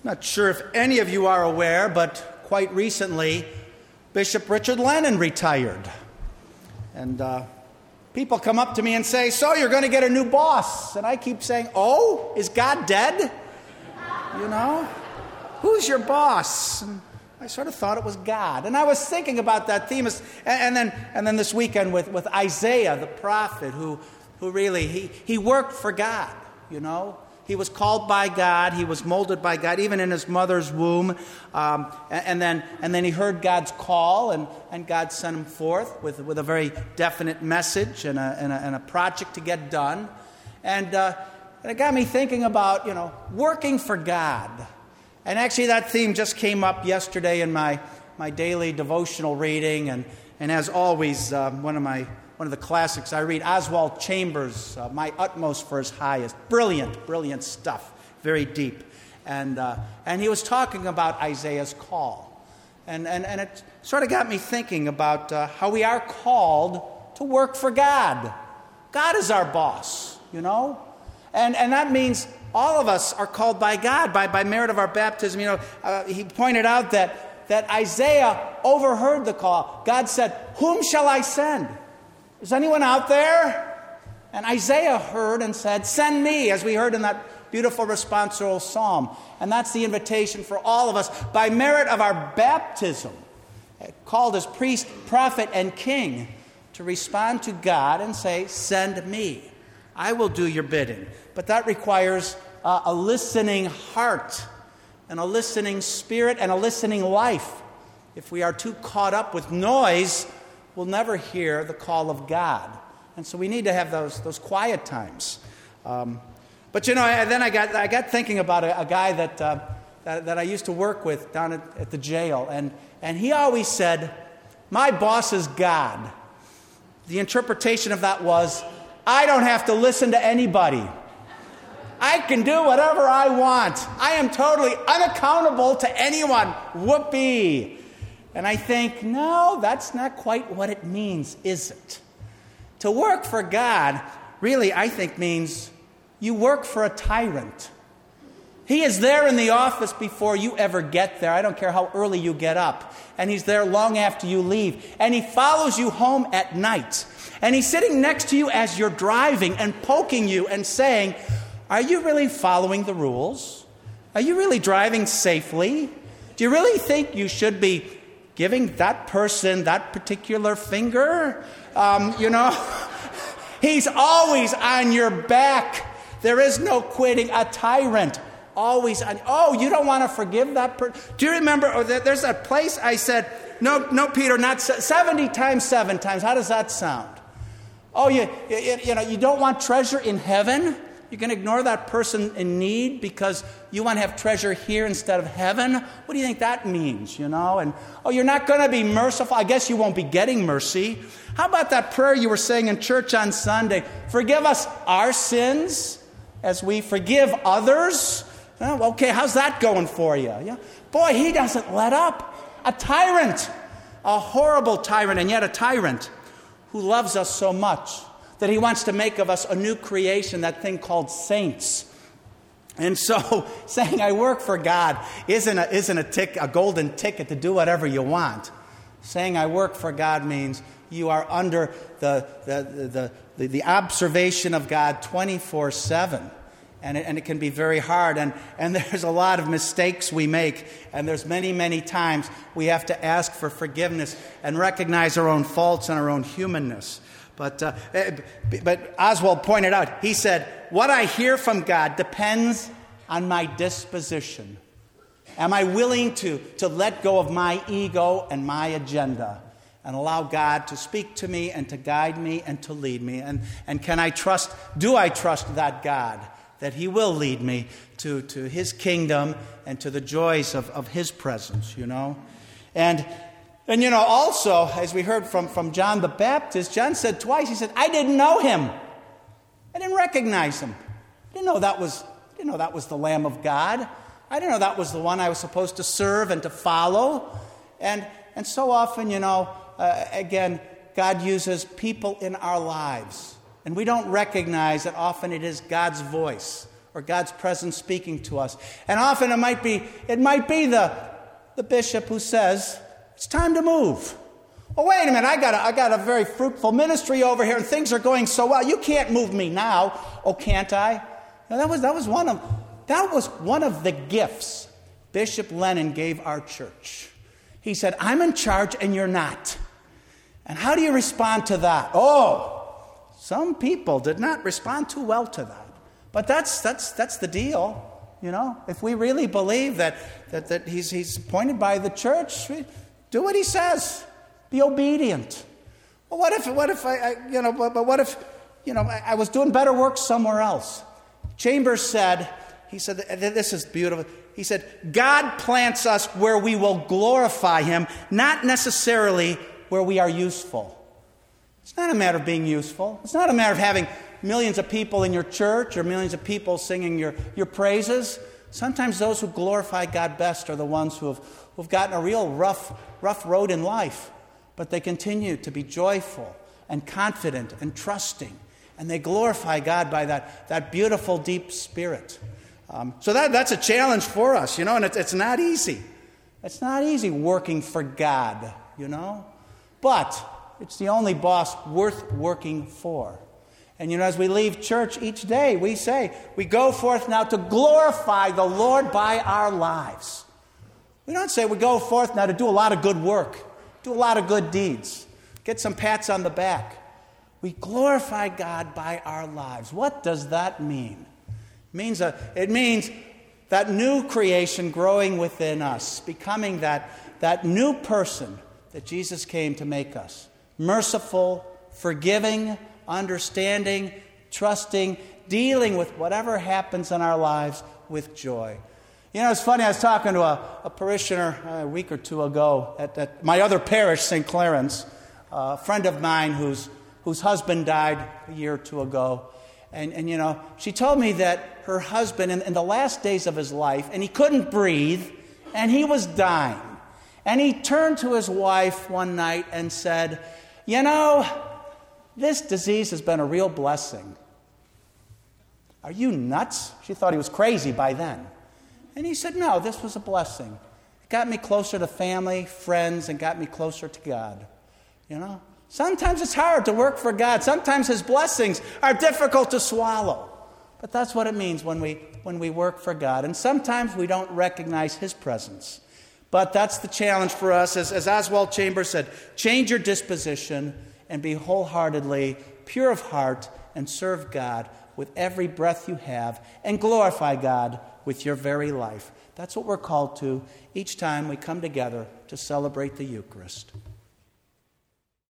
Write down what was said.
Not sure if any of you are aware, but quite recently, Bishop Richard Lennon retired. And people come up to me and say, "So you're going to get a new boss?" And I keep saying, "Oh, is God dead? You know, who's your boss?" And I sort of thought it was God. And I was thinking about that theme. And then this weekend with Isaiah, the prophet, who really, he worked for God, you know. He was called by God. He was molded by God, even in his mother's womb. And then he heard God's call, and God sent him forth with a very definite message and a project to get done. And it got me thinking about, you know, working for God. And actually that theme just came up yesterday in my daily devotional reading. And as always, one of the classics I read, Oswald Chambers, My Utmost for His Highest. Brilliant stuff, very deep. And he was talking about Isaiah's call. And it sort of got me thinking about how we are called to work for God. God is our boss, you know. And that means all of us are called by God, by merit of our baptism. You know, he pointed out that Isaiah overheard the call. God said, "Whom shall I send? Is anyone out there?" And Isaiah heard and said, "Send me," as we heard in that beautiful responsorial psalm. And that's the invitation for all of us, by merit of our baptism, called as priest, prophet, and king, to respond to God and say, "Send me. I will do your bidding." But that requires a listening heart and a listening spirit and a listening life. If we are too caught up with noise, we'll never hear the call of God. And so we need to have those quiet times. But you know, then I got thinking about a guy that I used to work with down at the jail, and he always said, "My boss is God." The interpretation of that was, I don't have to listen to anybody. I can do whatever I want. I am totally unaccountable to anyone. Whoopee. And I think, no, that's not quite what it means, is it? To work for God, really, I think, means you work for a tyrant. He is there in the office before you ever get there. I don't care how early you get up. And he's there long after you leave. And he follows you home at night. And he's sitting next to you as you're driving and poking you and saying, "Are you really following the rules? Are you really driving safely? Do you really think you should be giving that person that particular finger?" You know, he's always on your back. There is no quitting. A tyrant, always on. "Oh, you don't want to forgive that person?" Do you remember? There's a place I said, no, Peter, not 70 times 7 times. How does that sound? Oh, you know, you don't want treasure in heaven? You're going to ignore that person in need because you want to have treasure here instead of heaven? What do you think that means, you know? And, oh, you're not going to be merciful. I guess you won't be getting mercy. How about that prayer you were saying in church on Sunday? "Forgive us our sins as we forgive others." Oh, okay, how's that going for you? Yeah. Boy, he doesn't let up. A tyrant, a horrible tyrant, and yet a tyrant who loves us so much that he wants to make of us a new creation, that thing called saints. And so saying I work for God isn't a golden ticket to do whatever you want. Saying I work for God means you are under the observation of God 24/7. And it can be very hard. And there's a lot of mistakes we make. And there's many times we have to ask for forgiveness and recognize our own faults and our own humanness. But Oswald pointed out, he said, what I hear from God depends on my disposition. Am I willing to let go of my ego and my agenda and allow God to speak to me and to guide me and to lead me? And do I trust that God, that he will lead me to his kingdom and to the joys of his presence, you know? And you know, also, as we heard from John the Baptist, John said twice, he said, "I didn't know him. I didn't recognize him. I didn't know that was the Lamb of God. I didn't know that was the one I was supposed to serve and to follow." And so often, you know, again, God uses people in our lives. And we don't recognize that often it is God's voice or God's presence speaking to us. And often it might be the bishop who says, it's time to move. Well, wait a minute, I got a very fruitful ministry over here and things are going so well. You can't move me now. Oh, can't I? Now, that was one of the gifts Bishop Lennon gave our church. He said, I'm in charge and you're not. And how do you respond to that? Oh, some people did not respond too well to that. But that's the deal. If we really believe that he's appointed by the church, do what he says. Be obedient. Well, what if I was doing better work somewhere else? Chambers said, this is beautiful. He said, God plants us where we will glorify him, not necessarily where we are useful. It's not a matter of being useful. It's not a matter of having millions of people in your church or millions of people singing your praises. Sometimes those who glorify God best are the ones who've gotten a real rough road in life. But they continue to be joyful and confident and trusting. And they glorify God by that beautiful, deep spirit. So that's a challenge for us, and it's not easy. It's not easy working for God, But it's the only boss worth working for. And, as we leave church each day, we say, we go forth now to glorify the Lord by our lives. We don't say we go forth now to do a lot of good work. Do a lot of good deeds. Get some pats on the back. We glorify God by our lives. What does that mean? It means that new creation growing within us, becoming that new person that Jesus came to make us. Merciful, forgiving, understanding, trusting, dealing with whatever happens in our lives with joy. It's funny, I was talking to a parishioner a week or two ago at my other parish, St. Clarence, a friend of mine whose husband died a year or two ago. And she told me that her husband, in the last days of his life, and he couldn't breathe, and he was dying. And he turned to his wife one night and said, this disease has been a real blessing. Are you nuts? She thought he was crazy by then. And he said, no, this was a blessing. It got me closer to family, friends, and got me closer to God. Sometimes it's hard to work for God. Sometimes his blessings are difficult to swallow. But that's what it means when we work for God. And sometimes we don't recognize his presence. But that's the challenge for us. As Oswald Chambers said, change your disposition and be wholeheartedly pure of heart and serve God with every breath you have and glorify God with your very life. That's what we're called to each time we come together to celebrate the Eucharist.